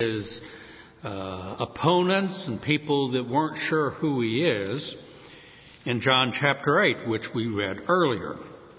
his opponents and people that weren't sure who he is in John chapter 8, which we read earlier.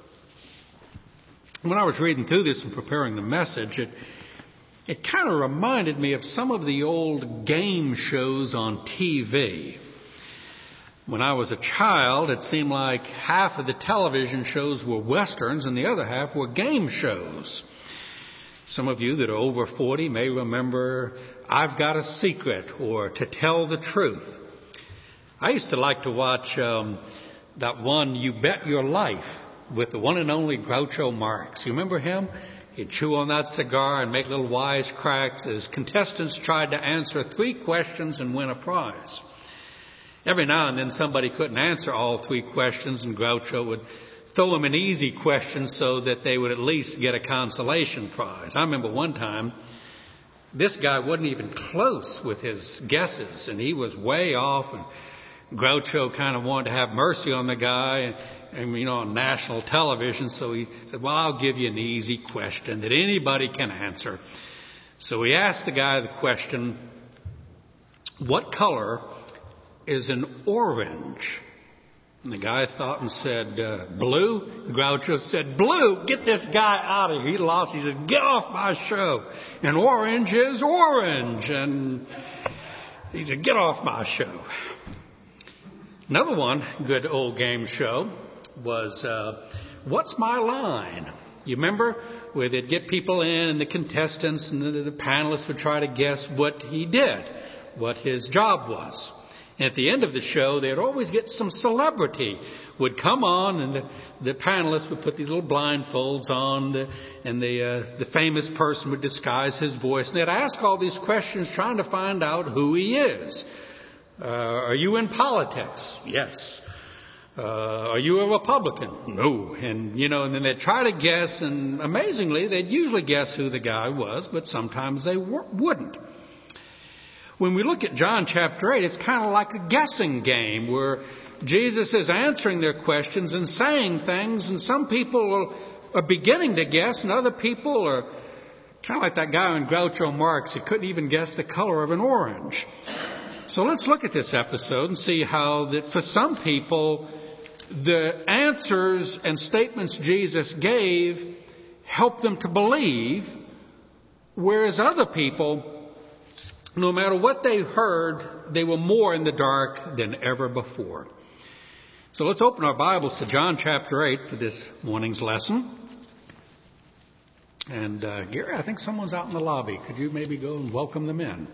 When I was reading through this and preparing the message, it kind of reminded me of some of the old game shows on TV. When I was a child, it seemed like half of the television shows were westerns and the other half were game shows. Some of you that are over 40 may remember I've Got a Secret or To Tell the Truth. I used to like to watch that one, You Bet Your Life, with the one and only Groucho Marx. You remember him? He'd chew on that cigar and make little wisecracks as contestants tried to answer 3 questions and win a prize. Every now and then somebody couldn't answer all 3 questions, and Groucho would throw them an easy question so that they would at least get a consolation prize. I remember one time, this guy wasn't even close with his guesses, and he was way off, and Groucho kind of wanted to have mercy on the guy, and on national television, so he said, well, I'll give you an easy question that anybody can answer. So he asked the guy the question, what color is an orange? And the guy thought and said, blue? Groucho said, blue? Get this guy out of here. He lost. He said, get off my show. And orange is orange. And he said, get off my show. Another one, good old game show, was What's My Line? You remember? Where they'd get people in and the contestants and the panelists would try to guess what he did, what his job was. And at the end of the show, they'd always get some celebrity would come on, and the panelists would put these little blindfolds on, and the famous person would disguise his voice. And they'd ask all these questions trying to find out who he is. Are you in politics? Yes. Are you a Republican? No. And then they'd try to guess, and amazingly, they'd usually guess who the guy was, but sometimes they wouldn't. When we look at John chapter 8, it's kind of like a guessing game where Jesus is answering their questions and saying things, and some people are beginning to guess, and other people are kind of like that guy in Groucho Marx. He couldn't even guess the color of an orange. So let's look at this episode and see how that for some people, the answers and statements Jesus gave helped them to believe, whereas other people, no matter what they heard, they were more in the dark than ever before. So let's open our Bibles to John chapter 8 for this morning's lesson. And Gary, I think someone's out in the lobby. Could you maybe go and welcome them in?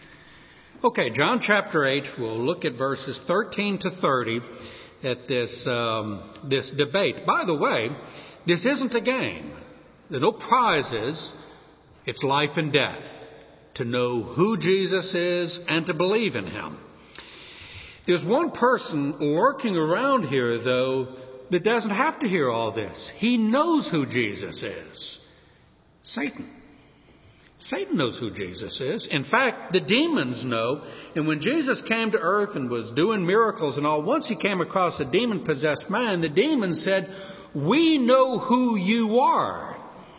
Okay, John chapter 8, we'll look at verses 13 to 30 at this debate. By the way, this isn't a game. There are no prizes. It's life and death. To know who Jesus is and to believe in Him. There's one person lurking around here, though, that doesn't have to hear all this. He knows who Jesus is. Satan. Satan knows who Jesus is. In fact, the demons know. And when Jesus came to earth and was doing miracles and all, once He came across a demon-possessed man, the demons said, we know who you are.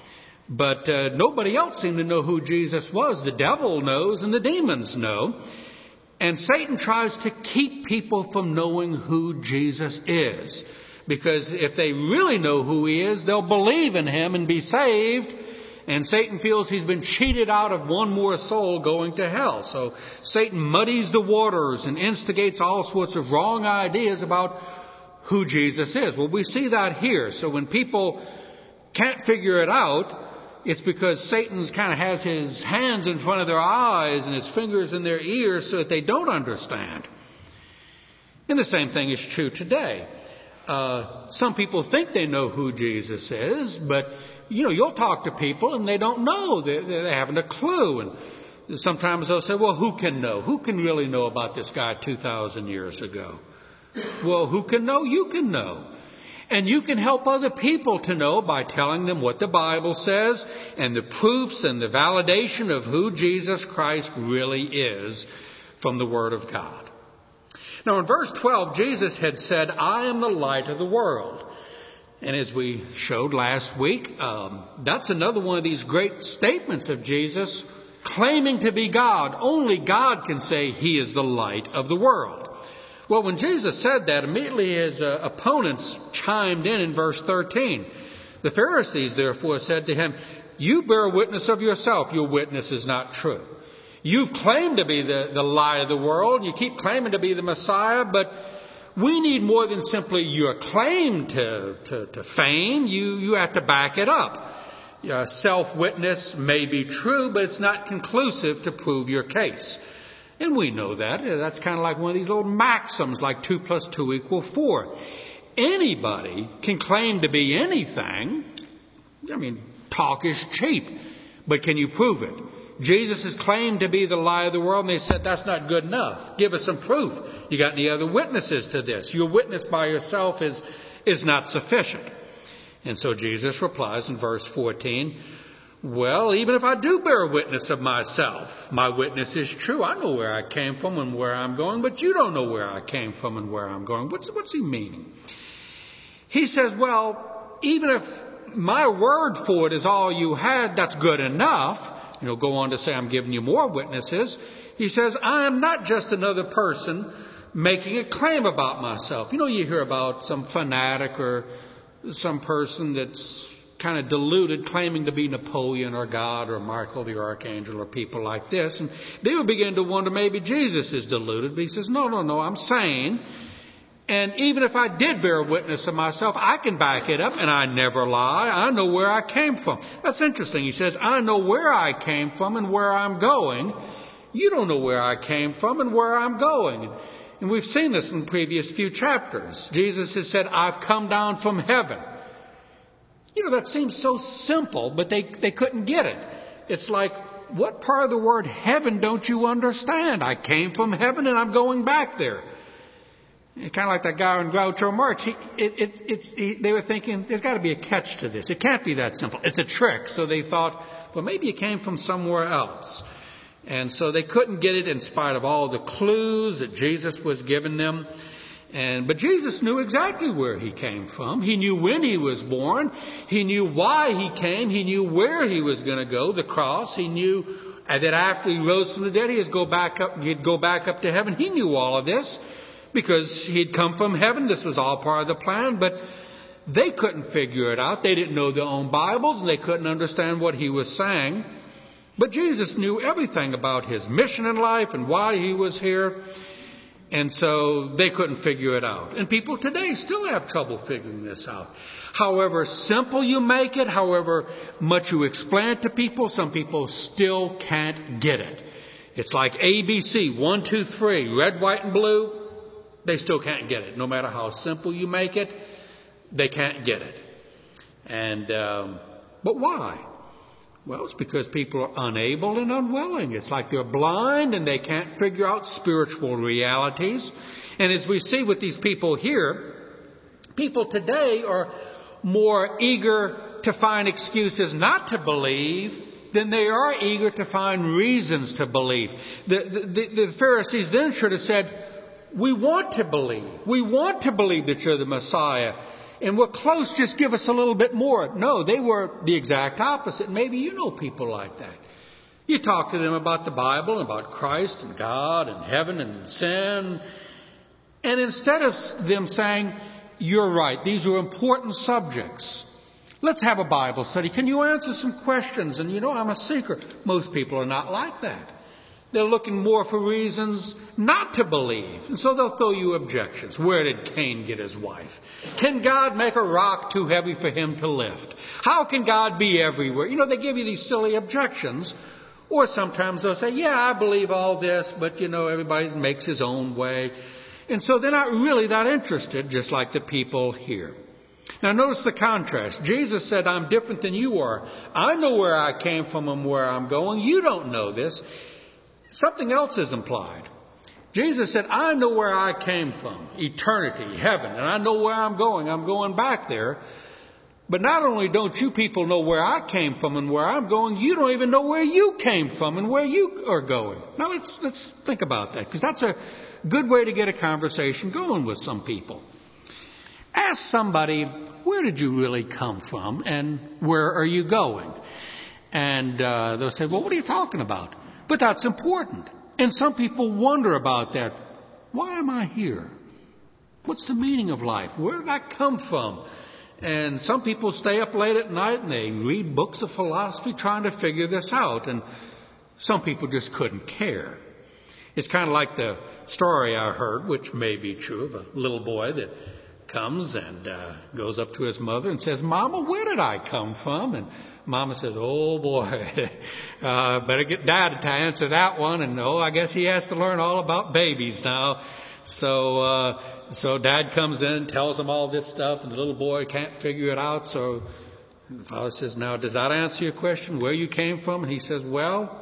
But nobody else seemed to know who Jesus was. The devil knows and the demons know. And Satan tries to keep people from knowing who Jesus is. Because if they really know who He is, they'll believe in Him and be saved. And Satan feels he's been cheated out of one more soul going to hell. So Satan muddies the waters and instigates all sorts of wrong ideas about who Jesus is. Well, we see that here. So when people can't figure it out, it's because Satan's kind of has his hands in front of their eyes and his fingers in their ears so that they don't understand. And the same thing is true today. Some people think they know who Jesus is, but, you'll talk to people and they don't know. They haven't a clue. And sometimes they'll say, well, who can know? Who can really know about this guy 2,000 years ago? Well, who can know? You can know. And you can help other people to know by telling them what the Bible says and the proofs and the validation of who Jesus Christ really is from the Word of God. Now in verse 12, Jesus had said, I am the light of the world. And as we showed last week, that's another one of these great statements of Jesus claiming to be God. Only God can say He is the light of the world. Well, when Jesus said that, immediately his opponents chimed in verse 13. The Pharisees, therefore, said to him, "You bear witness of yourself. Your witness is not true. You've claimed to be the light of the world. You keep claiming to be the Messiah, but we need more than simply your claim to fame. You have to back it up. Self-witness may be true, but it's not conclusive to prove your case." And we know that. That's kind of like one of these old maxims, like 2 + 2 = 4. Anybody can claim to be anything. I mean, talk is cheap, but can you prove it? Jesus has claimed to be the light of the world, and they said, "That's not good enough. Give us some proof. You got any other witnesses to this? Your witness by yourself is not sufficient." And so Jesus replies in verse 14, "Well, even if I do bear witness of myself, my witness is true. I know where I came from and where I'm going, but you don't know where I came from and where I'm going." What's he meaning? He says, well, even if my word for it is all you had, that's good enough. Go on to say, "I'm giving you more witnesses." He says, "I am not just another person making a claim about myself." You hear about some fanatic or some person that's kind of deluded, claiming to be Napoleon or God or Michael the Archangel or people like this. And they would begin to wonder, maybe Jesus is deluded. But he says, no, I'm sane. And even if I did bear witness of myself, I can back it up, and I never lie. I know where I came from. That's interesting. He says, I know where I came from and where I'm going. You don't know where I came from and where I'm going. And we've seen this in the previous few chapters. Jesus has said, I've come down from heaven. That seems so simple, but they couldn't get it. It's like, what part of the word heaven don't you understand? I came from heaven and I'm going back there. It's kind of like that guy in Groucho Marx. They were thinking, there's got to be a catch to this. It can't be that simple. It's a trick. So they thought, well, maybe it came from somewhere else. And so they couldn't get it in spite of all the clues that Jesus was giving them. But Jesus knew exactly where he came from. He knew when he was born. He knew why he came. He knew where he was going to go, the cross. He knew that after he rose from the dead, he'd go back up to heaven. He knew all of this because he'd come from heaven. This was all part of the plan, but they couldn't figure it out. They didn't know their own Bibles, and they couldn't understand what he was saying. But Jesus knew everything about his mission in life and why he was here. And so they couldn't figure it out. And people today still have trouble figuring this out. However simple you make it, however much you explain it to people, some people still can't get it. It's like ABC, 1, 2, 3, red, white, and blue. They still can't get it. No matter how simple you make it, they can't get it. But why? Well, it's because people are unable and unwilling. It's like they're blind and they can't figure out spiritual realities. And as we see with these people here, people today are more eager to find excuses not to believe than they are eager to find reasons to believe. The Pharisees then should have said, we want to believe. We want to believe that you're the Messiah. And we're close, just give us a little bit more. No, they were the exact opposite. Maybe you know people like that. You talk to them about the Bible, and about Christ and God and heaven and sin. And instead of them saying, you're right, these are important subjects. Let's have a Bible study. Can you answer some questions? And I'm a seeker. Most people are not like that. They're looking more for reasons not to believe. And so they'll throw you objections. Where did Cain get his wife? Can God make a rock too heavy for him to lift? How can God be everywhere? They give you these silly objections. Or sometimes they'll say, yeah, I believe all this, but everybody makes his own way. And so they're not really that interested, just like the people here. Now notice the contrast. Jesus said, I'm different than you are. I know where I came from and where I'm going. You don't know this. Something else is implied. Jesus said, I know where I came from, eternity, heaven, and I know where I'm going back there. But not only don't you people know where I came from and where I'm going, you don't even know where you came from and where you are going. Now let's think about that, because that's a good way to get a conversation going with some people. Ask somebody, where did you really come from and where are you going? And they'll say, well, what are you talking about? But that's important. And some people wonder about that. Why am I here? What's the meaning of life? Where did I come from? And some people stay up late at night and they read books of philosophy trying to figure this out. And some people just couldn't care. It's kind of like the story I heard, which may be true, of a little boy that comes and goes up to his mother and says, Mama, where did I come from? And Mama says, oh, boy, better get Dad to answer that one. And, I guess he has to learn all about babies now. So Dad comes in and tells him all this stuff, and the little boy can't figure it out. So the father says, now, does that answer your question, where you came from? And he says, well,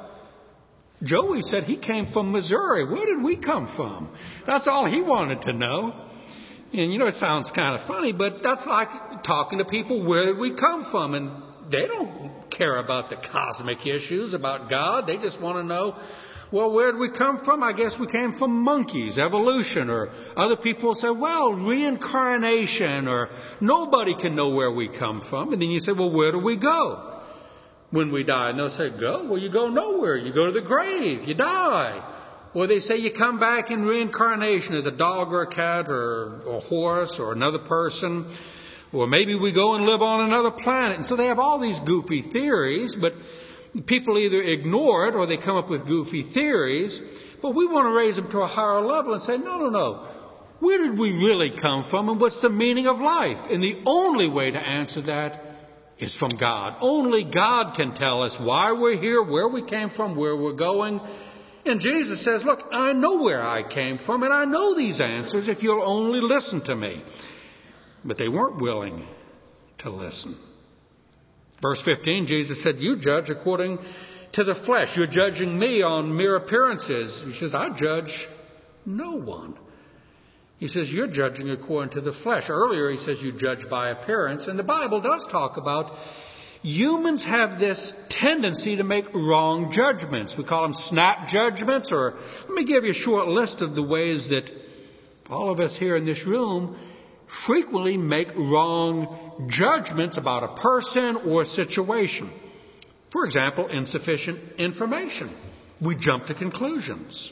Joey said he came from Missouri. Where did we come from? That's all he wanted to know. And, it sounds kind of funny, but that's like talking to people, where did we come from? And they don't care about the cosmic issues, about God. They just want to know, well, where did we come from? I guess we came from monkeys, evolution. Or other people say, well, reincarnation, or nobody can know where we come from. And then you say, well, where do we go when we die? And they'll say, go? Well, you go nowhere. You go to the grave. You die. Or they say you come back in reincarnation as a dog or a cat or a horse or another person. Or maybe we go and live on another planet. And so they have all these goofy theories, but people either ignore it or they come up with goofy theories. But we want to raise them to a higher level and say, no. Where did we really come from, and what's the meaning of life? And the only way to answer that is from God. Only God can tell us why we're here, where we came from, where we're going. And Jesus says, look, I know where I came from, and I know these answers if you'll only listen to me. But they weren't willing to listen. Verse 15, Jesus said, you judge according to the flesh. You're judging me on mere appearances. He says, I judge no one. He says, you're judging according to the flesh. Earlier he says you judge by appearance. And the Bible does talk about humans have this tendency to make wrong judgments. We call them snap judgments. Or let me give you a short list of the ways that all of us here in this room frequently make wrong judgments about a person or a situation. For example, insufficient information. We jump to conclusions.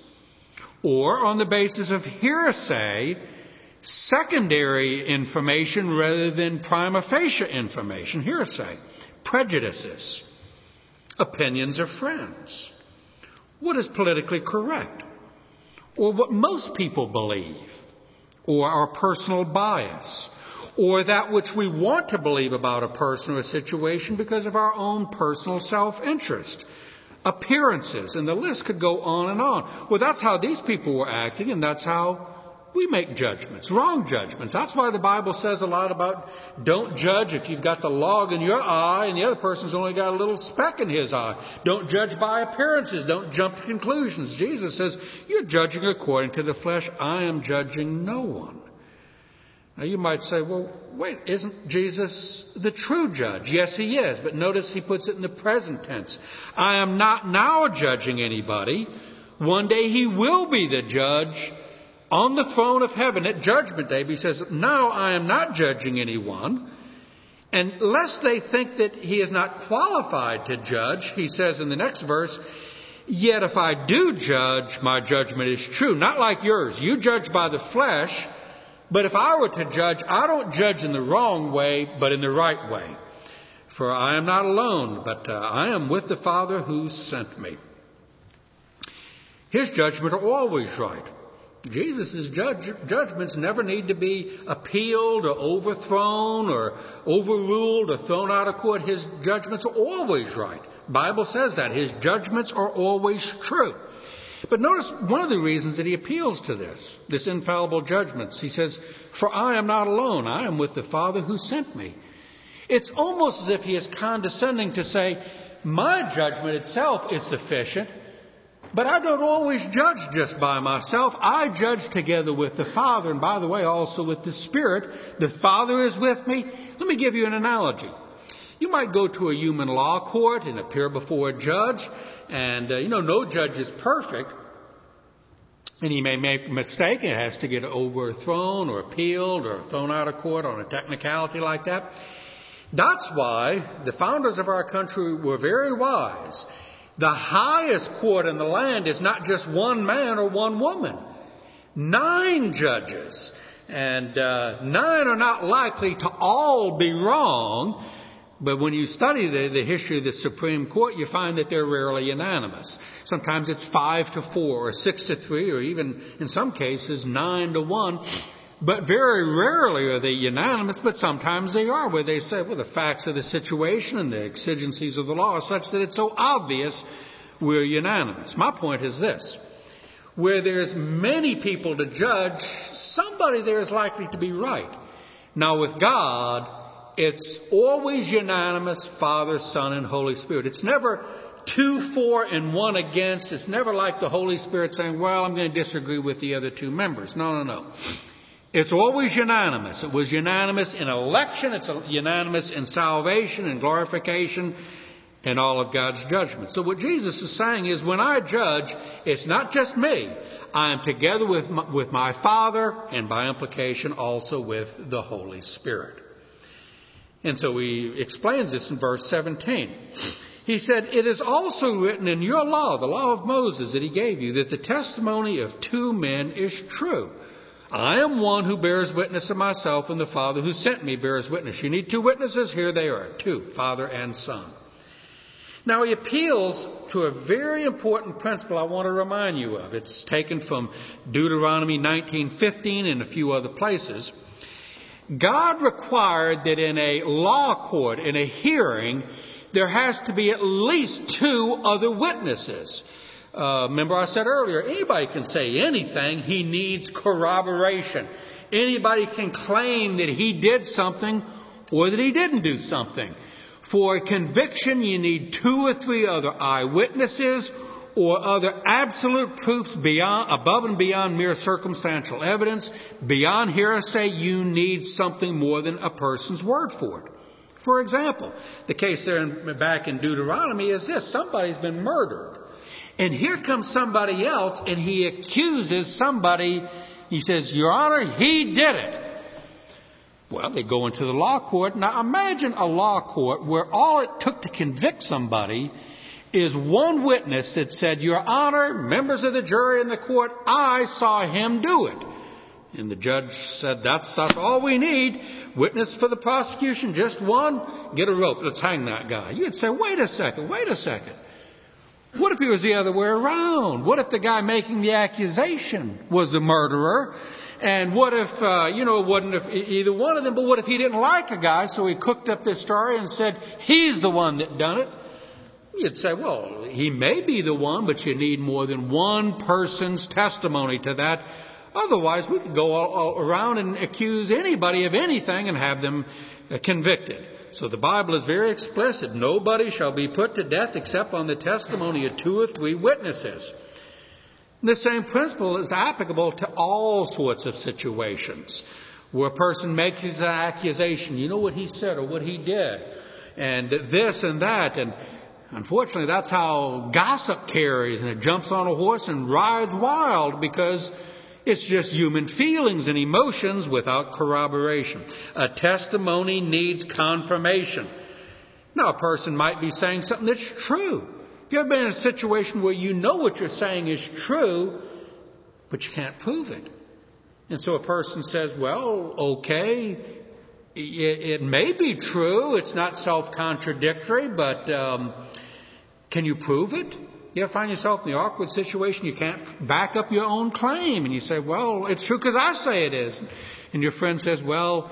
Or on the basis of hearsay, secondary information rather than prima facie information. Hearsay. Prejudices. Opinions of friends. What is politically correct? Or what most people believe. Or our personal bias, or that which we want to believe about a person or a situation because of our own personal self-interest. Appearances, and the list could go on and on. Well, that's how these people were acting, and that's how we make judgments, wrong judgments. That's why the Bible says a lot about don't judge if you've got the log in your eye and the other person's only got a little speck in his eye. Don't judge by appearances. Don't jump to conclusions. Jesus says, you're judging according to the flesh. I am judging no one. Now you might say, well, wait, isn't Jesus the true judge? Yes, he is. But notice he puts it in the present tense. I am not now judging anybody. One day he will be the judge on the throne of heaven at Judgment Day. He says, now I am not judging anyone. And lest they think that he is not qualified to judge, he says in the next verse, yet if I do judge, my judgment is true. Not like yours. You judge by the flesh. But if I were to judge, I don't judge in the wrong way, but in the right way. For I am not alone, but I am with the Father who sent me. His judgments are always right. Jesus' judgments never need to be appealed or overthrown or overruled or thrown out of court. His judgments are always right. The Bible says that. His judgments are always true. But notice one of the reasons that he appeals to this infallible judgments. He says, for I am not alone. I am with the Father who sent me. It's almost as if he is condescending to say, my judgment itself is sufficient. But I don't always judge just by myself. I judge together with the Father, and by the way, also with the Spirit. The Father is with me. Let me give you an analogy. You might go to a human law court and appear before a judge, and no judge is perfect, and he may make a mistake, and it has to get overthrown or appealed or thrown out of court on a technicality like that. That's why the founders of our country were very wise. The highest court in the land is not just one man or one woman. 9 judges. And 9 are not likely to all be wrong. But when you study the history of the Supreme Court, you find that they're rarely unanimous. Sometimes it's 5-4 or 6-3 or even in some cases 9-1. But very rarely are they unanimous, but sometimes they are, where they say, well, the facts of the situation and the exigencies of the law are such that it's so obvious we're unanimous. My point is this. Where there's many people to judge, somebody there is likely to be right. Now with God, it's always unanimous, Father, Son, and Holy Spirit. It's never 2 for and 1 against. It's never like the Holy Spirit saying, well, I'm going to disagree with the other 2 members. No. It's always unanimous. It was unanimous in election. It's unanimous in salvation and glorification and all of God's judgment. So what Jesus is saying is when I judge, it's not just me. I am together with my Father and by implication also with the Holy Spirit. And so he explains this in verse 17. He said, it is also written in your law, the law of Moses that he gave you, that the testimony of 2 men is true. I am one who bears witness of myself, and the Father who sent me bears witness. You need 2 witnesses? Here they are, 2, Father and Son. Now he appeals to a very important principle I want to remind you of. It's taken from Deuteronomy 19:15 and a few other places. God required that in a law court, in a hearing, there has to be at least 2 other witnesses. Remember I said earlier, anybody can say anything. He needs corroboration. Anybody can claim that he did something or that he didn't do something. For a conviction, you need 2 or 3 other eyewitnesses or other absolute proofs above and beyond mere circumstantial evidence. Beyond hearsay, you need something more than a person's word for it. For example, the case there back in Deuteronomy is this. Somebody's been murdered. And here comes somebody else and he accuses somebody. He says, Your Honor, he did it. Well, they go into the law court. Now imagine a law court where all it took to convict somebody is 1 witness that said, Your Honor, members of the jury in the court, I saw him do it. And the judge said, that's all we need. Witness for the prosecution, just 1. Get a rope. Let's hang that guy. You'd say, wait a second. What if he was the other way around? What if the guy making the accusation was the murderer? And what if, it wasn't either one of them, but what if he didn't like a guy, so he cooked up this story and said, he's the one that done it? You'd say, well, he may be the one, but you need more than 1 person's testimony to that. Otherwise, we could go all around and accuse anybody of anything and have them convicted. So the Bible is very explicit. Nobody shall be put to death except on the testimony of 2 or 3 witnesses. The same principle is applicable to all sorts of situations where a person makes an accusation. You know what he said or what he did, and this and that. And unfortunately, that's how gossip carries, and it jumps on a horse and rides wild because it's just human feelings and emotions without corroboration. A testimony needs confirmation. Now, a person might be saying something that's true. Have you ever been in a situation where you know what you're saying is true, but you can't prove it? And so a person says, well, okay, it may be true. It's not self-contradictory, but can you prove it? You ever find yourself in the awkward situation you can't back up your own claim, and you say, well, it's true because I say it is. And your friend says, well,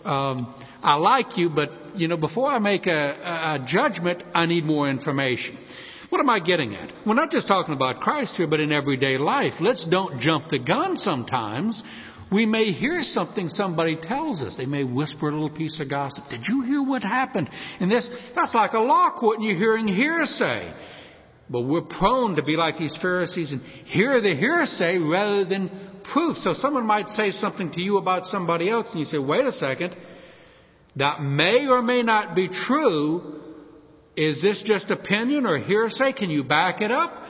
I like you, but, before I make a judgment, I need more information. What am I getting at? We're not just talking about Christ here, but in everyday life. Let's don't jump the gun sometimes. We may hear something somebody tells us. They may whisper a little piece of gossip. Did you hear what happened? And that's like a law court and you're hearing hearsay. But we're prone to be like these Pharisees and hear the hearsay rather than proof. So someone might say something to you about somebody else and you say, wait a second, that may or may not be true. Is this just opinion or hearsay? Can you back it up?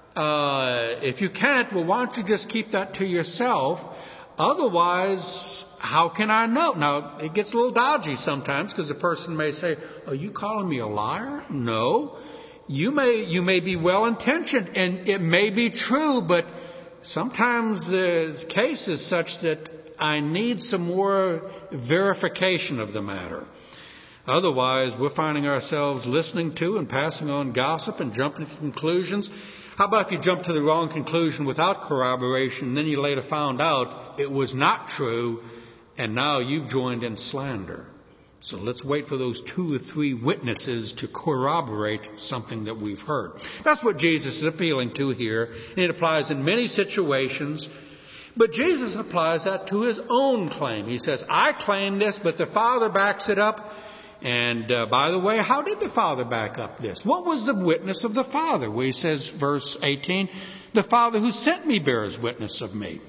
If you can't, well, why don't you just keep that to yourself? Otherwise, how can I know? Now, it gets a little dodgy sometimes because the person may say, are you calling me a liar? No. You may be well-intentioned, and it may be true, but sometimes the case is such that I need some more verification of the matter. Otherwise, we're finding ourselves listening to and passing on gossip and jumping to conclusions. How about if you jump to the wrong conclusion without corroboration, and then you later found out it was not true, and now you've joined in slander? So let's wait for those 2 or 3 witnesses to corroborate something that we've heard. That's what Jesus is appealing to here, and it applies in many situations. But Jesus applies that to his own claim. He says, I claim this, but the Father backs it up. And by the way, how did the Father back up this? What was the witness of the Father? Well, he says, verse 18, the Father who sent me bears witness of me.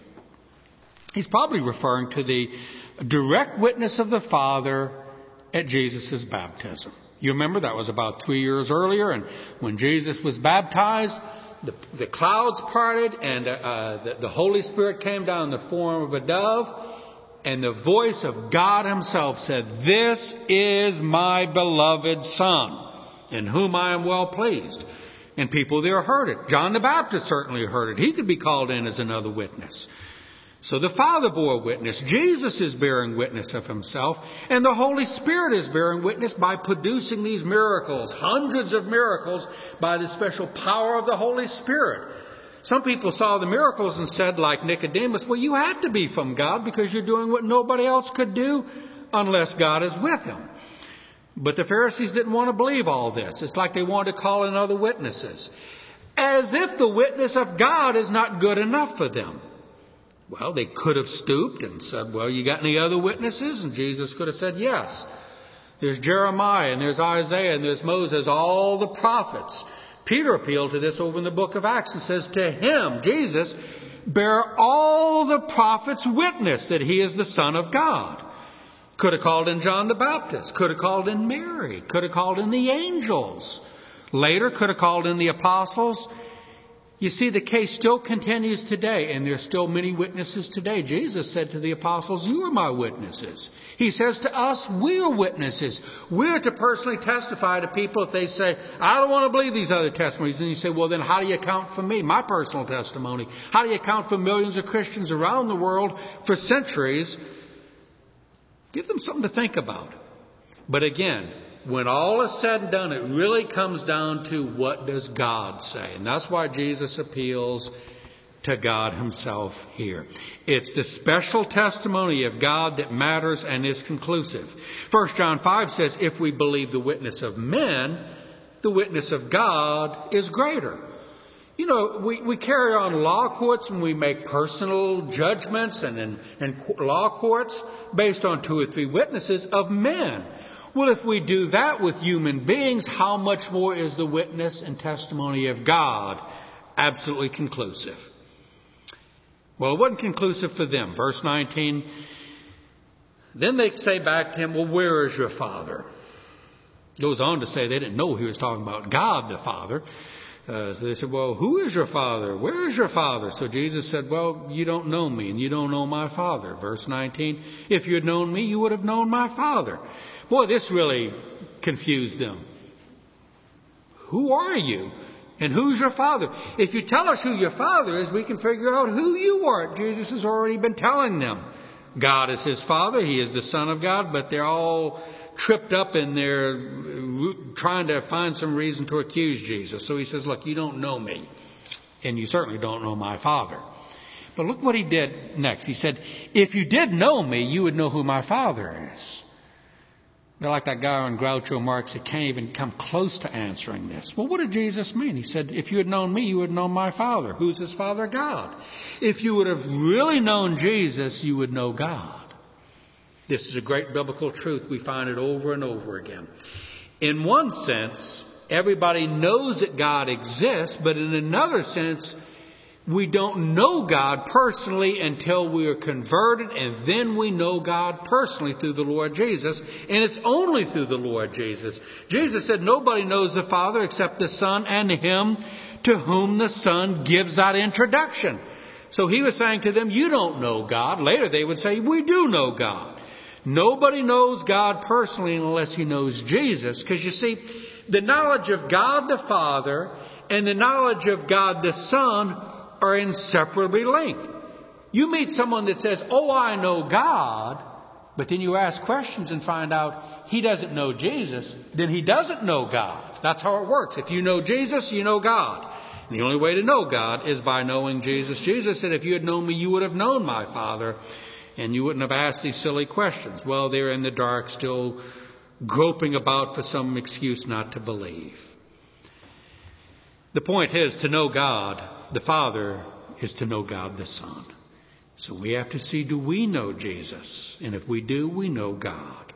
He's probably referring to the direct witness of the Father at Jesus' baptism. You remember that was about 3 years earlier, and when Jesus was baptized, the clouds parted, and the Holy Spirit came down in the form of a dove. And the voice of God himself said, this is my beloved Son, in whom I am well pleased. And people there heard it. John the Baptist certainly heard it. He could be called in as another witness. So the Father bore witness. Jesus is bearing witness of himself. And the Holy Spirit is bearing witness by producing these miracles, hundreds of miracles, by the special power of the Holy Spirit. Some people saw the miracles and said, like Nicodemus, well, you have to be from God because you're doing what nobody else could do unless God is with him. But the Pharisees didn't want to believe all this. It's like they wanted to call in other witnesses, as if the witness of God is not good enough for them. Well, they could have stooped and said, well, you got any other witnesses? And Jesus could have said, yes. There's Jeremiah, and there's Isaiah, and there's Moses, all the prophets. Peter appealed to this over in the book of Acts and says, to him, Jesus, bear all the prophets witness that he is the Son of God. Could have called in John the Baptist. Could have called in Mary. Could have called in the angels. Later, could have called in the apostles. You see, the case still continues today, and there's still many witnesses today. Jesus said to the apostles, you are my witnesses. He says to us, we are witnesses. We're to personally testify to people if they say, I don't want to believe these other testimonies. And you say, well, then how do you account for me, my personal testimony? How do you account for millions of Christians around the world for centuries? Give them something to think about. But again, when all is said and done, it really comes down to what does God say? And that's why Jesus appeals to God himself here. It's the special testimony of God that matters and is conclusive. 1 John 5 says, if we believe the witness of men, the witness of God is greater. You know, we carry on law courts and we make personal judgments and law courts based on 2 or 3 witnesses of men. Well, if we do that with human beings, how much more is the witness and testimony of God absolutely conclusive? Well, it wasn't conclusive for them. Verse 19, then they say back to him, well, where is your Father? Goes on to say they didn't know he was talking about God the Father. So they said, well, who is your Father? Where is your Father? So Jesus said, well, you don't know me and you don't know my Father. Verse 19, if you had known me, you would have known my Father. Boy, this really confused them. Who are you? And who's your Father? If you tell us who your Father is, we can figure out who you are. Jesus has already been telling them. God is his Father. He is the Son of God. But they're all tripped up in there trying to find some reason to accuse Jesus. So he says, look, you don't know me. And you certainly don't know my Father. But look what he did next. He said, if you did know me, you would know who my Father is. They're like that guy on Groucho Marx that can't even come close to answering this. Well, what did Jesus mean? He said, if you had known me, you would have known my Father. Who's his Father? God. If you would have really known Jesus, you would know God. This is a great biblical truth. We find it over and over again. In one sense, everybody knows that God exists, but in another sense, we don't know God personally until we are converted, and then we know God personally through the Lord Jesus, and it's only through the Lord Jesus. Jesus said nobody knows the Father except the Son and him to whom the Son gives that introduction. So he was saying to them, you don't know God. Later they would say, we do know God. Nobody knows God personally unless he knows Jesus. Because you see, the knowledge of God the Father and the knowledge of God the Son are inseparably linked. You meet someone that says, oh, I know God, but then you ask questions and find out he doesn't know Jesus, then he doesn't know God. That's how it works. If you know Jesus, you know God. And the only way to know God is by knowing Jesus. Jesus said, if you had known me, you would have known my Father, and you wouldn't have asked these silly questions. Well, they're in the dark, still groping about for some excuse not to believe. The point is, to know God the Father is to know God the Son. So we have to see, do we know Jesus? And if we do, we know God.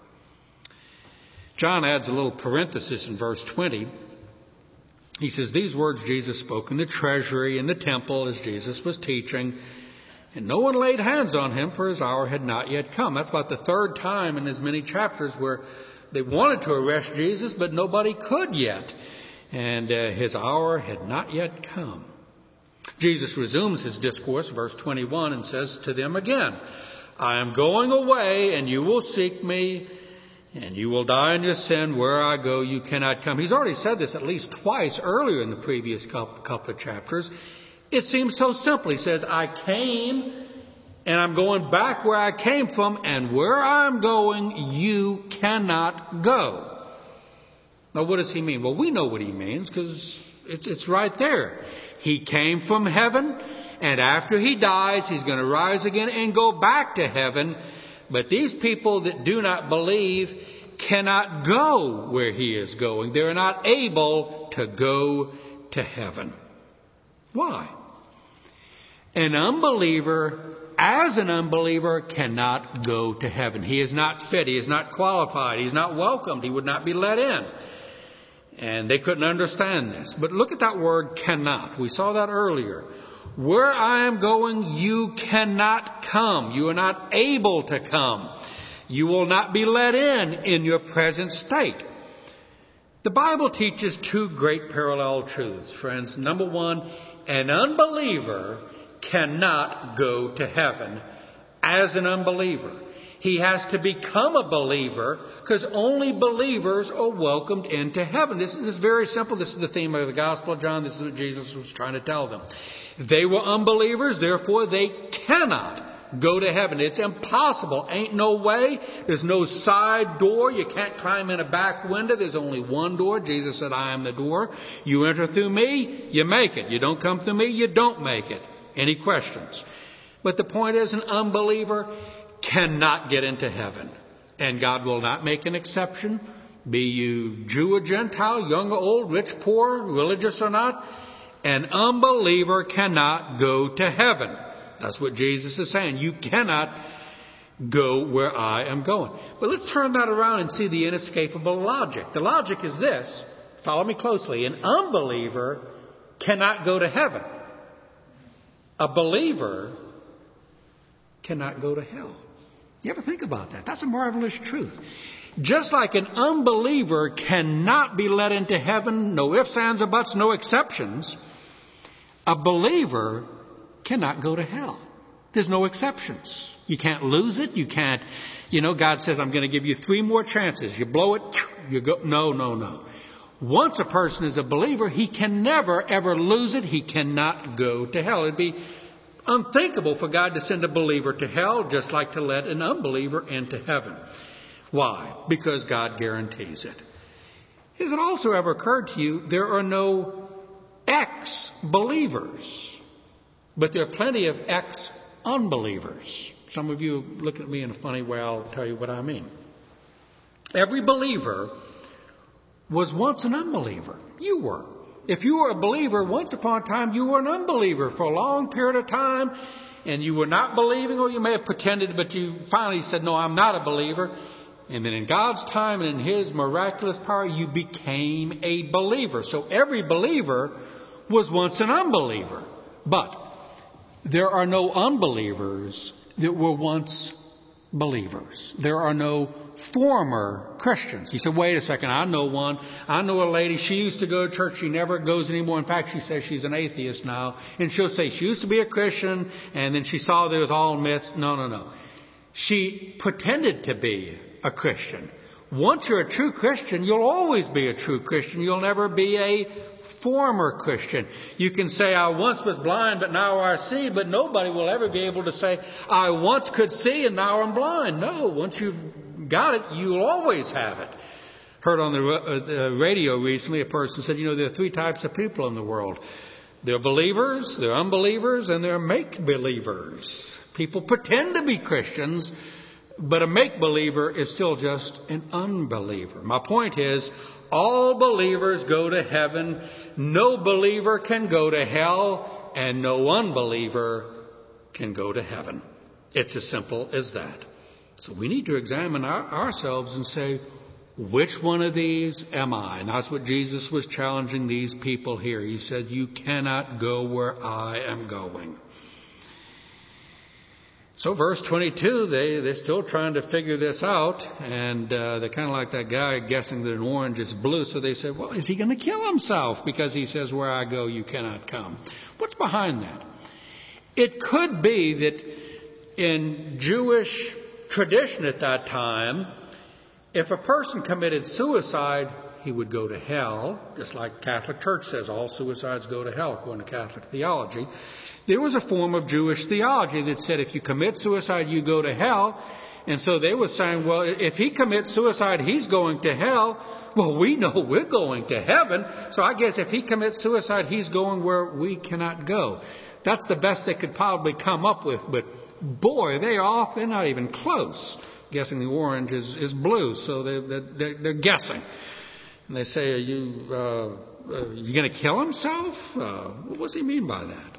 John adds a little parenthesis in verse 20. He says, these words Jesus spoke in the treasury, in the temple, as Jesus was teaching. And no one laid hands on him, for his hour had not yet come. That's about the third time in as many chapters where they wanted to arrest Jesus, but nobody could yet. And his hour had not yet come. Jesus resumes his discourse, verse 21, and says to them again, I am going away, and you will seek me, and you will die in your sin. Where I go, you cannot come. He's already said this at least twice earlier in the previous couple of chapters. It seems so simple. He says, I came, and I'm going back where I came from, and where I'm going, you cannot go. Now, what does he mean? Well, we know what he means, because it's right there. He came from heaven, and after he dies, he's going to rise again and go back to heaven. But these people that do not believe cannot go where he is going. They're not able to go to heaven. Why? An unbeliever, as an unbeliever, cannot go to heaven. He is not fit. He is not qualified. He's not welcomed. He would not be let in. And they couldn't understand this. But look at that word cannot. We saw that earlier. Where I am going, you cannot come. You are not able to come. You will not be let in your present state. The Bible teaches two great parallel truths, friends. Number one, an unbeliever cannot go to heaven as an unbeliever. He has to become a believer, because only believers are welcomed into heaven. This is very simple. This is the theme of the Gospel of John. This is what Jesus was trying to tell them. They were unbelievers, therefore they cannot go to heaven. It's impossible. Ain't no way. There's no side door. You can't climb in a back window. There's only one door. Jesus said, I am the door. You enter through me, you make it. You don't come through me, you don't make it. Any questions? But the point is, an unbeliever cannot get into heaven. And God will not make an exception. Be you Jew or Gentile, young or old, rich, poor, religious or not, an unbeliever cannot go to heaven. That's what Jesus is saying. You cannot go where I am going. But let's turn that around and see the inescapable logic. The logic is this. Follow me closely. An unbeliever cannot go to heaven. A believer cannot go to hell. You ever think about that? That's a marvelous truth. Just like an unbeliever cannot be let into heaven, no ifs, ands, or buts, no exceptions, a believer cannot go to hell. There's no exceptions. You can't lose it. You can't, God says, I'm going to give you 3 more chances. You blow it, you go. No. Once a person is a believer, he can never, ever lose it. He cannot go to hell. It'd be unthinkable for God to send a believer to hell, just like to let an unbeliever into heaven. Why? Because God guarantees it. Has it also ever occurred to you there are no ex-believers, but there are plenty of ex-unbelievers? Some of you look at me in a funny way. I'll tell you what I mean. Every believer was once an unbeliever. You were. If you were a believer, once upon a time you were an unbeliever for a long period of time, and you were not believing, or you may have pretended, but you finally said, no, I'm not a believer. And then in God's time and in His miraculous power, you became a believer. So every believer was once an unbeliever. But there are no unbelievers that were once believers. There are no former Christians. He said, wait a second, I know one. I know a lady, she used to go to church, she never goes anymore. In fact, she says she's an atheist now. And she'll say she used to be a Christian, and then she saw there was all myths. No. She pretended to be a Christian. Once you're a true Christian, you'll always be a true Christian. You'll never be a former Christian. You can say, I once was blind, but now I see, but nobody will ever be able to say, I once could see and now I'm blind. No, once you've got it, you'll always have it. Heard on the radio recently, a person said, there are 3 types of people in the world. There are believers, there are unbelievers, and there are make-believers. People pretend to be Christians, but a make-believer is still just an unbeliever. My point is, all believers go to heaven. No believer can go to hell, and no unbeliever can go to heaven. It's as simple as that. So we need to examine ourselves and say, which one of these am I? And that's what Jesus was challenging these people here. He said, you cannot go where I am going. So verse 22, they're still trying to figure this out, and they're kind of like that guy guessing that an orange is blue. So they said, well, is he going to kill himself because he says, where I go, you cannot come? What's behind that? It could be that in Jewish tradition at that time, if a person committed suicide, he would go to hell, just like Catholic Church says all suicides go to hell, according to Catholic theology. There was a form of Jewish theology that said if you commit suicide, you go to hell. And so they were saying, well, if he commits suicide, he's going to hell. Well, we know we're going to heaven. So I guess if he commits suicide, he's going where we cannot go. That's the best they could probably come up with. But boy, they're off. They're not even close. Guessing the orange is blue. So they're guessing. And they say, are you going to kill himself? What does he mean by that?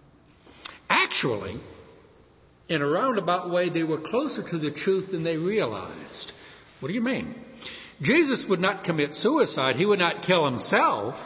Actually, in a roundabout way, they were closer to the truth than they realized. What do you mean? Jesus would not commit suicide. He would not kill himself.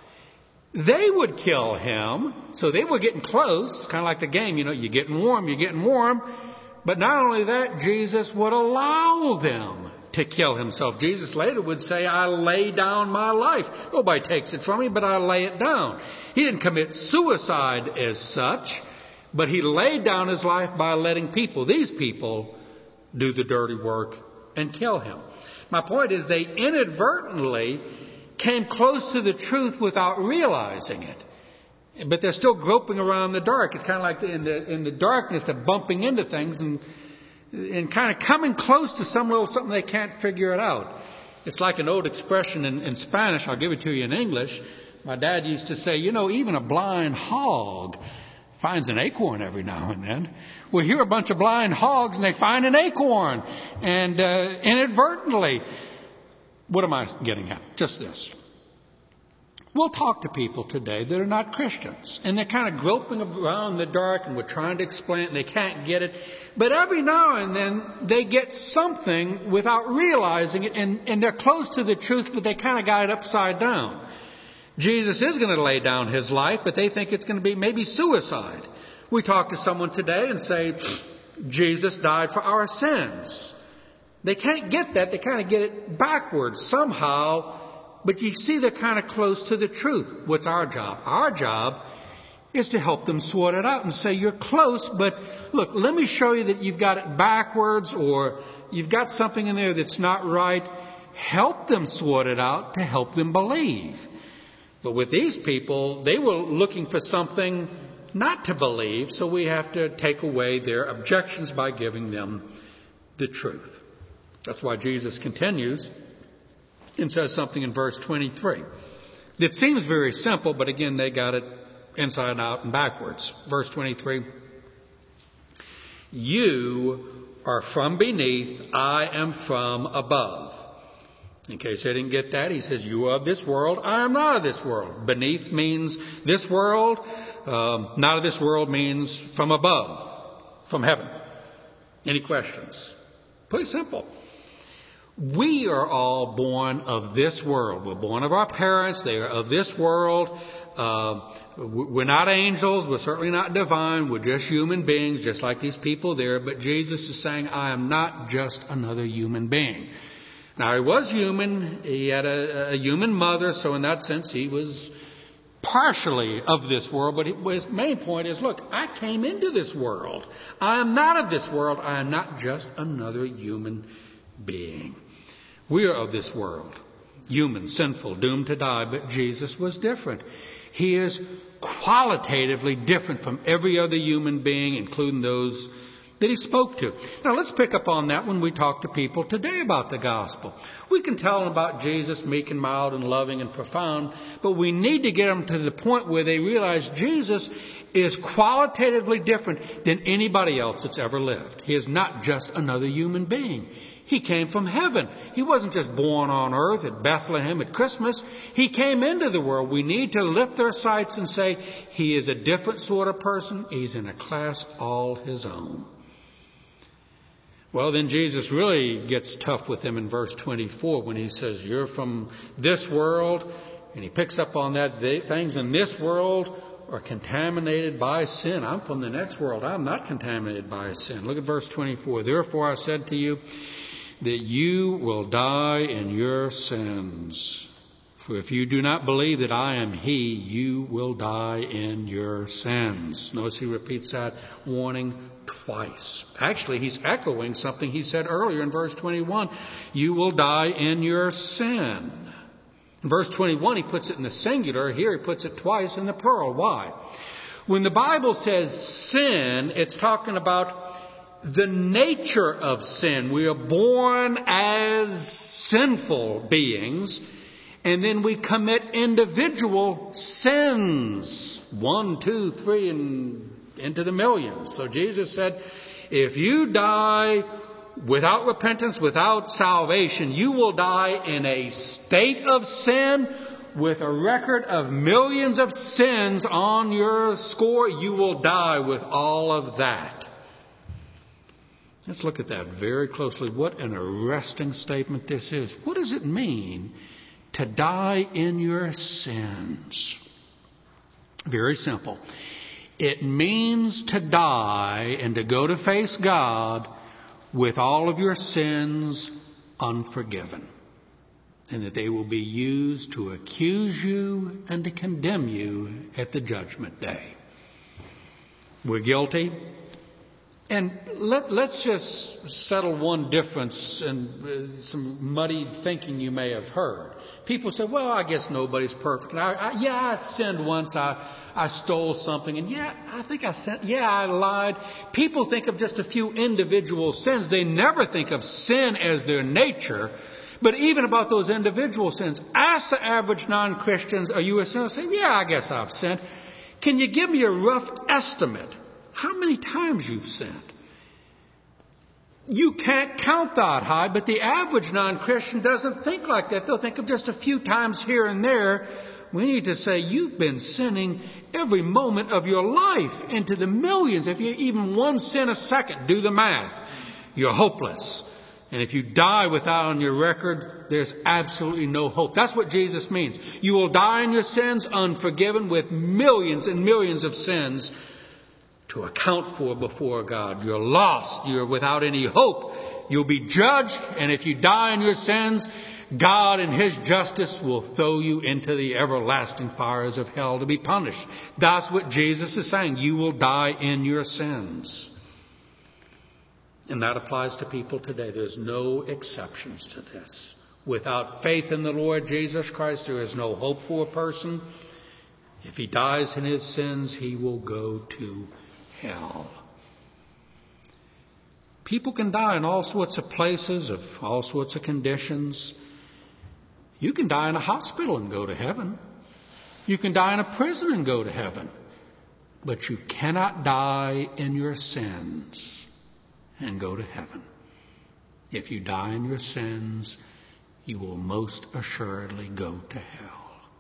They would kill him. So they were getting close, kind of like the game. You're getting warm. But not only that, Jesus would allow them to kill himself. Jesus later would say, I lay down my life. Nobody takes it from me, but I lay it down. He didn't commit suicide as such, but he laid down his life by letting these people, do the dirty work and kill him. My point is they inadvertently came close to the truth without realizing it. But they're still groping around in the dark. It's kind of like in the darkness, they're bumping into things and kind of coming close to some little something they can't figure it out. It's like an old expression in Spanish. I'll give it to you in English. My dad used to say, even a blind hog finds an acorn every now and then. Well, here are a bunch of blind hogs and they find an acorn. And inadvertently, what am I getting at? Just this. We'll talk to people today that are not Christians. And they're kind of groping around in the dark and we're trying to explain it and they can't get it. But every now and then they get something without realizing it and they're close to the truth, but they kind of got it upside down. Jesus is going to lay down his life, but they think it's going to be maybe suicide. We talk to someone today and say, Jesus died for our sins. They can't get that. They kind of get it backwards somehow. But you see, they're kind of close to the truth. What's our job? Our job is to help them sort it out and say, you're close, but look, let me show you that you've got it backwards or you've got something in there that's not right. Help them sort it out to help them believe. But with these people, they were looking for something not to believe, so we have to take away their objections by giving them the truth. That's why Jesus continues and says something in verse 23. It seems very simple, but again, they got it inside out and backwards. Verse 23. You are from beneath, I am from above. In case they didn't get that, he says, you are of this world, I am not of this world. Beneath means this world. Not of this world means from above, from heaven. Any questions? Pretty simple. We are all born of this world. We're born of our parents. They are of this world. We're not angels. We're certainly not divine. We're just human beings, just like these people there. But Jesus is saying, I am not just another human being. Now, he was human. He had a human mother. So in that sense, he was partially of this world. But his main point is, look, I came into this world. I am not of this world. I am not just another human being. We are of this world. Human, sinful, doomed to die. But Jesus was different. He is qualitatively different from every other human being, including those that he spoke to. Now, let's pick up on that when we talk to people today about the gospel. We can tell them about Jesus, meek and mild and loving and profound, but we need to get them to the point where they realize Jesus is qualitatively different than anybody else that's ever lived. He is not just another human being. He came from heaven. He wasn't just born on earth at Bethlehem at Christmas. He came into the world. We need to lift our sights and say, he is a different sort of person. He's in a class all his own. Well, then Jesus really gets tough with them in verse 24 when he says, you're from this world. And he picks up on that. Things in this world are contaminated by sin. I'm from the next world. I'm not contaminated by sin. Look at verse 24. Therefore I said to you, that you will die in your sins. For if you do not believe that I am he, you will die in your sins. Notice he repeats that warning twice. Actually, he's echoing something he said earlier in verse 21. You will die in your sin. In verse 21, he puts it in the singular. Here he puts it twice in the plural. Why? When the Bible says sin, it's talking about the nature of sin. We are born as sinful beings, and then we commit individual sins. 1, 2, 3, and into the millions. So Jesus said, if you die without repentance, without salvation, you will die in a state of sin with a record of millions of sins on your score. You will die with all of that. Let's look at that very closely. What an arresting statement this is. What does it mean to die in your sins? Very simple. It means to die and to go to face God with all of your sins unforgiven. And that they will be used to accuse you and to condemn you at the judgment day. We're guilty. And let's just settle one difference and some muddied thinking you may have heard. People say, well, I guess nobody's perfect. And I sinned once. I stole something. And I lied. People think of just a few individual sins. They never think of sin as their nature. But even about those individual sins, ask the average non-Christians, are you a sinner? Say, yeah, I guess I've sinned. Can you give me a rough estimate? How many times you've sinned? You can't count that high, but the average non-Christian doesn't think like that. They'll think of just a few times here and there. We need to say you've been sinning every moment of your life into the millions. If you even one sin a second, do the math. You're hopeless. And if you die without on your record, there's absolutely no hope. That's what Jesus means. You will die in your sins unforgiven with millions and millions of sins to account for before God. You're lost. You're without any hope. You'll be judged. And if you die in your sins, God in His justice will throw you into the everlasting fires of hell to be punished. That's what Jesus is saying. You will die in your sins. And that applies to people today. There's no exceptions to this. Without faith in the Lord Jesus Christ, there is no hope for a person. If he dies in his sins, he will go to hell. People can die in all sorts of places, of all sorts of conditions. You can die in a hospital and go to heaven. You can die in a prison and go to heaven. But you cannot die in your sins and go to heaven. If you die in your sins, you will most assuredly go to hell.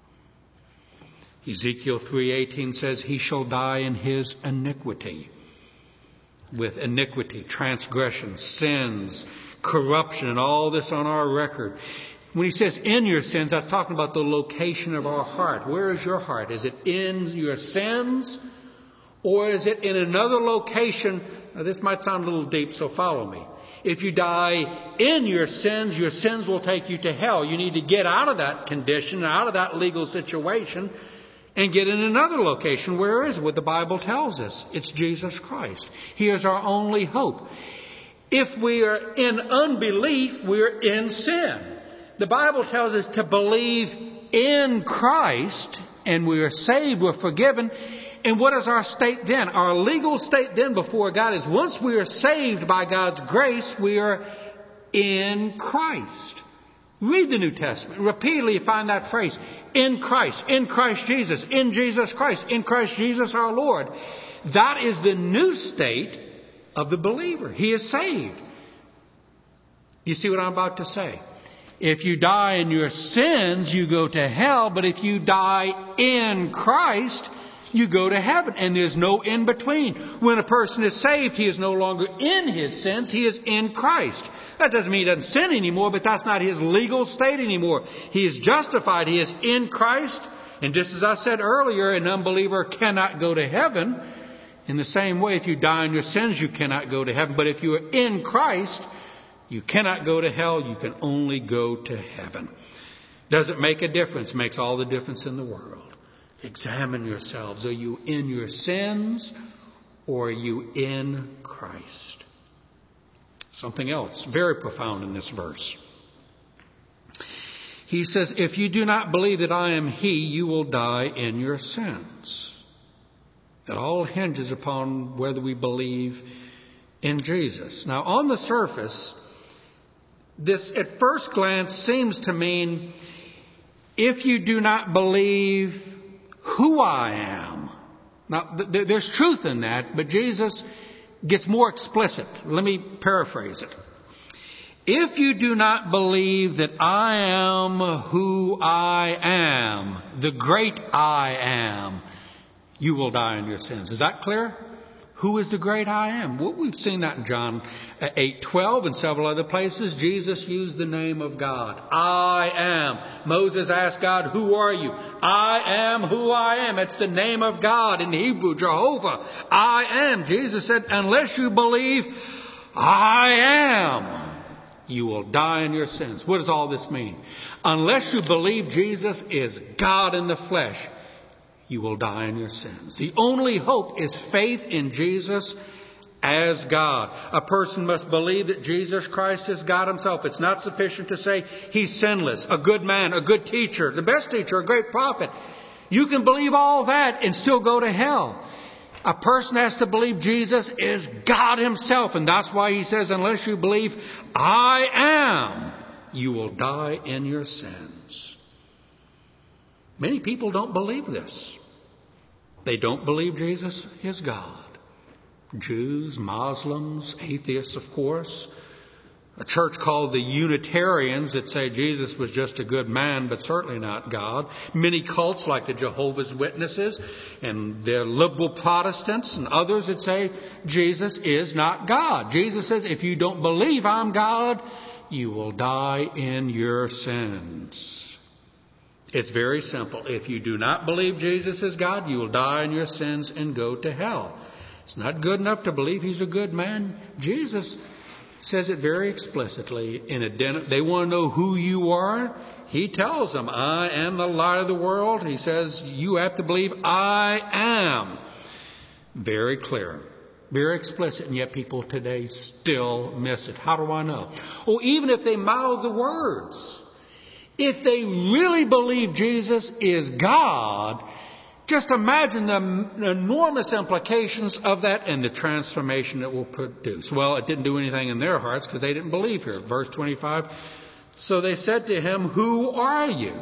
Ezekiel 3:18 says, he shall die in his iniquity. With iniquity, transgressions, sins, corruption and all this on our record. When he says in your sins, that's talking about the location of our heart. Where is your heart? Is it in your sins? Or is it in another location? Now, this might sound a little deep, so follow me. If you die in your sins will take you to hell. You need to get out of that condition, out of that legal situation, and get in another location. Where is it? What the Bible tells us. It's Jesus Christ. He is our only hope. If we are in unbelief, we're in sin. The Bible tells us to believe in Christ, and we are saved, we're forgiven. And what is our state then? Our legal state then before God is once we are saved by God's grace, we are in Christ. Read the New Testament. Repeatedly you find that phrase. In Christ Jesus, in Jesus Christ, in Christ Jesus our Lord. That is the new state of the believer. He is saved. You see what I'm about to say? If you die in your sins, you go to hell. But if you die in Christ, you go to heaven. And there's no in between. When a person is saved, he is no longer in his sins. He is in Christ. That doesn't mean he doesn't sin anymore, but that's not his legal state anymore. He is justified. He is in Christ. And just as I said earlier, an unbeliever cannot go to heaven. In the same way, if you die in your sins, you cannot go to heaven. But if you are in Christ, you cannot go to hell. You can only go to heaven. Does it make a difference? It makes all the difference in the world. Examine yourselves. Are you in your sins or are you in Christ? Something else very profound in this verse. He says, if you do not believe that I am He, you will die in your sins. It all hinges upon whether we believe in Jesus. Now, on the surface, this at first glance seems to mean if you do not believe who I am. Now, there's truth in that, but Jesus gets more explicit. Let me paraphrase it. If you do not believe that I am who I am, the great I am, you will die in your sins. Is that clear? Who is the great I am? Well, we've seen that in John 8:12 and several other places. Jesus used the name of God. I am. Moses asked God, who are you? I am who I am. It's the name of God in Hebrew, Jehovah. I am. Jesus said, unless you believe I am, you will die in your sins. What does all this mean? Unless you believe Jesus is God in the flesh, you will die in your sins. The only hope is faith in Jesus as God. A person must believe that Jesus Christ is God Himself. It's not sufficient to say He's sinless, a good man, a good teacher, the best teacher, a great prophet. You can believe all that and still go to hell. A person has to believe Jesus is God Himself. And that's why He says, unless you believe I am, you will die in your sins. Many people don't believe this. They don't believe Jesus is God. Jews, Muslims, atheists, of course. A church called the Unitarians that say Jesus was just a good man, but certainly not God. Many cults like the Jehovah's Witnesses and their liberal Protestants and others that say Jesus is not God. Jesus says, if you don't believe I'm God, you will die in your sins. It's very simple. If you do not believe Jesus is God, you will die in your sins and go to hell. It's not good enough to believe He's a good man. Jesus says it very explicitly. They want to know who you are. He tells them, I am the light of the world. He says, you have to believe I am. Very clear. Very explicit. And yet people today still miss it. How do I know? Oh, even if they mouth the words. If they really believe Jesus is God, just imagine the enormous implications of that and the transformation it will produce. Well, it didn't do anything in their hearts because they didn't believe here. Verse 25, so they said to Him, who are you?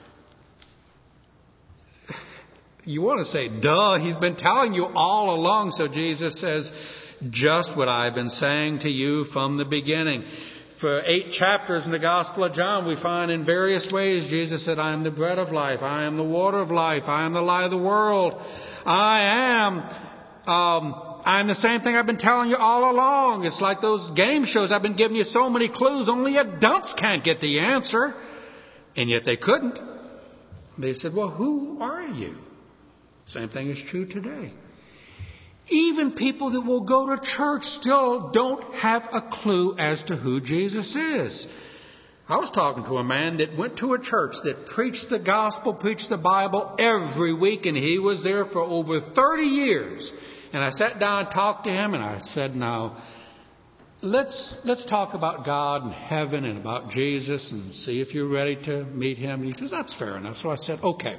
You want to say, duh, He's been telling you all along. So Jesus says, just what I've been saying to you from the beginning. For 8 chapters in the Gospel of John, we find in various ways Jesus said, I am the bread of life. I am the water of life. I am the light of the world. I am I'm the same thing I've been telling you all along. It's like those game shows. I've been giving you so many clues. Only a dunce can't get the answer. And yet they couldn't. They said, well, who are you? Same thing is true today. Even people that will go to church still don't have a clue as to who Jesus is. I was talking to a man that went to a church that preached the gospel, preached the Bible every week, and he was there for over 30 years. And I sat down and talked to him, and I said, now, let's talk about God and heaven and about Jesus and see if you're ready to meet him. And he says, that's fair enough. So I said, okay.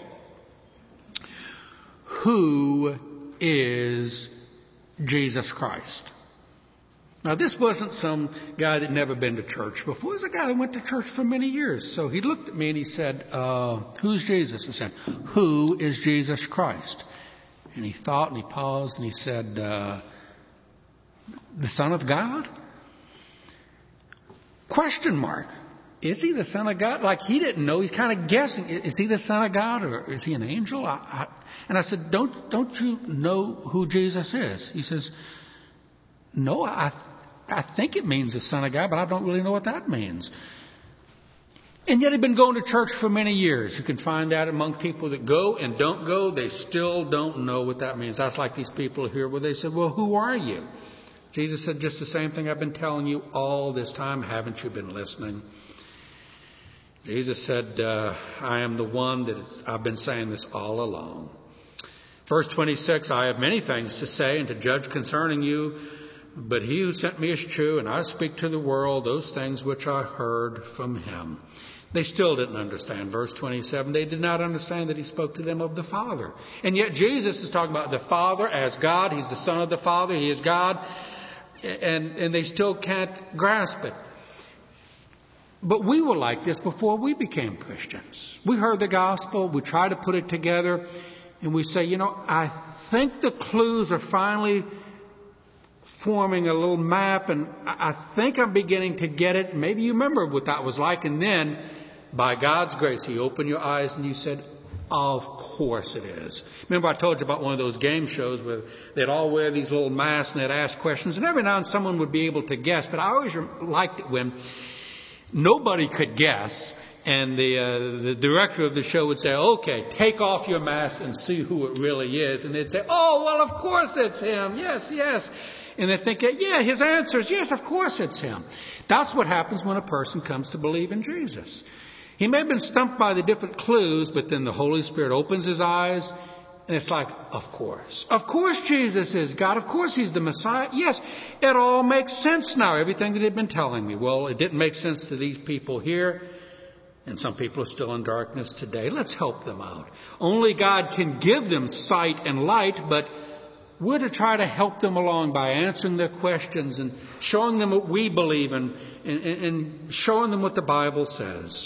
Who is Jesus Christ? Now, this wasn't some guy that never been to church before. It was a guy that went to church for many years. So he looked at me and he said, who's Jesus? I said, who is Jesus Christ? And he thought and he paused and he said, the Son of God? Question mark. Is he the Son of God? Like he didn't know. He's kind of guessing. Is he the Son of God or is he an angel? And I said, don't you know who Jesus is? He says, no, I think it means the Son of God, but I don't really know what that means. And yet he'd been going to church for many years. You can find that among people that go and don't go. They still don't know what that means. That's like these people here where they said, well, who are you? Jesus said, just the same thing I've been telling you all this time. Haven't you been listening? Jesus said, I am the one that I've been saying this all along. Verse 26, I have many things to say and to judge concerning you, but he who sent me is true, and I speak to the world those things which I heard from him. They still didn't understand. Verse 27, they did not understand that he spoke to them of the Father. And yet Jesus is talking about the Father as God. He's the Son of the Father. He is God. And they still can't grasp it. But we were like this before we became Christians. We heard the gospel. We tried to put it together. And we say, I think the clues are finally forming a little map. And I think I'm beginning to get it. Maybe you remember what that was like. And then, by God's grace, he opened your eyes and you said, of course it is. Remember I told you about one of those game shows where they'd all wear these little masks and they'd ask questions. And every now and then someone would be able to guess. But I always liked it when nobody could guess. And the director of the show would say, okay, take off your mask and see who it really is. And they'd say, oh, well, of course it's him. Yes, yes. And they'd think, yeah, his answer is, yes, of course it's him. That's what happens when a person comes to believe in Jesus. He may have been stumped by the different clues, but then the Holy Spirit opens his eyes, and it's like, of course. Of course Jesus is God. Of course he's the Messiah. Yes, it all makes sense now, everything that he'd been telling me. Well, it didn't make sense to these people here, and some people are still in darkness today. Let's help them out. Only God can give them sight and light, but we're to try to help them along by answering their questions and showing them what we believe in and showing them what the Bible says.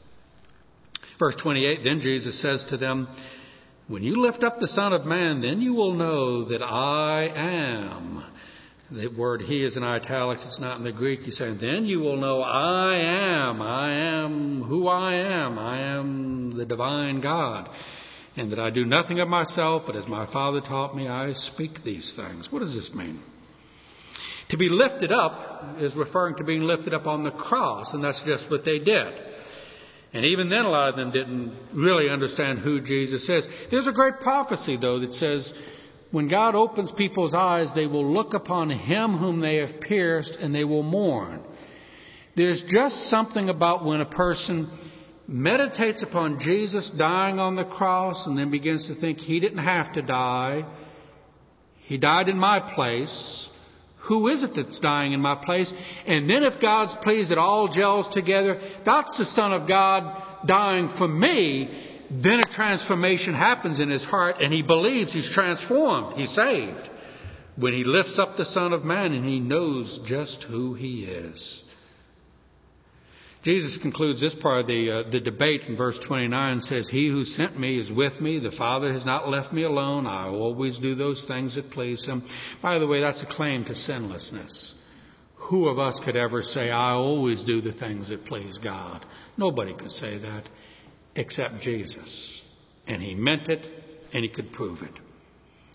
Verse 28, then Jesus says to them, when you lift up the Son of Man, then you will know that I am. The word he is in italics. It's not in the Greek. He's saying, then you will know I am who I am. I am the divine God. And that I do nothing of myself, but as my Father taught me, I speak these things. What does this mean? To be lifted up is referring to being lifted up on the cross, and that's just what they did. And even then, a lot of them didn't really understand who Jesus is. There's a great prophecy, though, that says, when God opens people's eyes, they will look upon him whom they have pierced, and they will mourn. There's just something about when a person meditates upon Jesus dying on the cross and then begins to think he didn't have to die. He died in my place. Who is it that's dying in my place? And then if God's pleased, it all gels together. That's the Son of God dying for me. Then a transformation happens in his heart and he believes he's transformed. He's saved. When he lifts up the Son of Man and he knows just who he is. Jesus concludes this part of the debate in verse 29 and says, he who sent me is with me. The Father has not left me alone. I always do those things that please him. By the way, that's a claim to sinlessness. Who of us could ever say, I always do the things that please God? Nobody could say that except Jesus. And he meant it and he could prove it.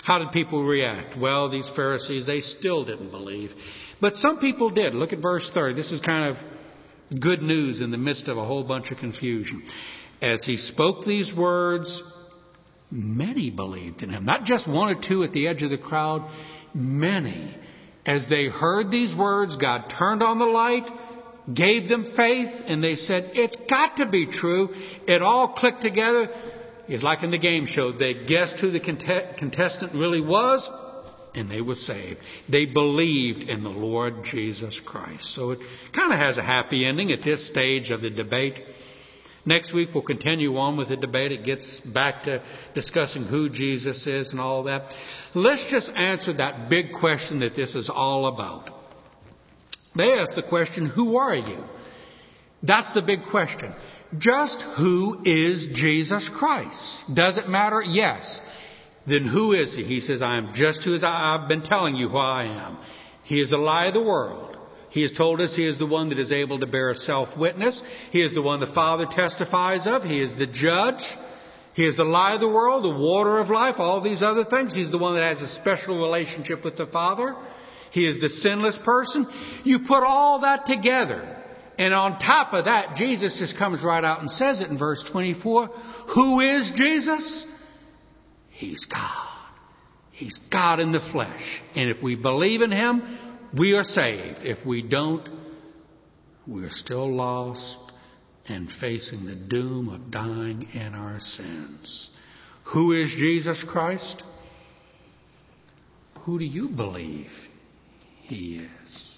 How did people react? Well, these Pharisees, they still didn't believe. But some people did. Look at verse 30. This is kind of good news in the midst of a whole bunch of confusion. As he spoke these words, many believed in him. Not just one or two at the edge of the crowd. Many. As they heard these words, God turned on the light, gave them faith, and they said, it's got to be true. It all clicked together. It's like in the game show. They guessed who the contestant really was, and they were saved. They believed in the Lord Jesus Christ. So it kind of has a happy ending at this stage of the debate. Next week we'll continue on with the debate. It gets back to discussing who Jesus is and all that. Let's just answer that big question that this is all about. They ask the question, who are you? That's the big question. Just who is Jesus Christ? Does it matter? Yes. Then who is he? He says, I am just who I've been telling you who I am. He is the light of the world. He has told us he is the one that is able to bear self-witness. He is the one the Father testifies of. He is the judge. He is the light of the world, the water of life, all these other things. He's the one that has a special relationship with the Father. He is the sinless person. You put all that together, and on top of that, Jesus just comes right out and says it in verse 24. Who is Jesus? He's God. He's God in the flesh. And if we believe in him, we are saved. If we don't, we're still lost and facing the doom of dying in our sins. Who is Jesus Christ? Who do you believe he is?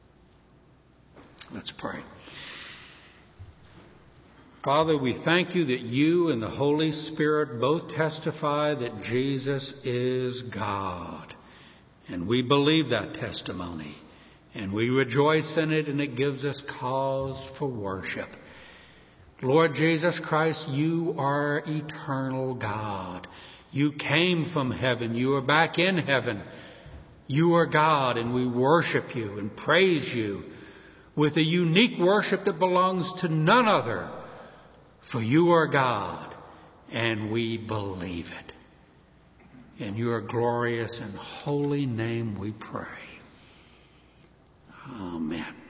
Let's pray. Father, we thank you that you and the Holy Spirit both testify that Jesus is God. And we believe that testimony. And we rejoice in it, and it gives us cause for worship. Lord Jesus Christ, you are eternal God. You came from heaven. You are back in heaven. You are God, and we worship you and praise you with a unique worship that belongs to none other. For you are God, and we believe it. In your glorious and holy name we pray. Amen.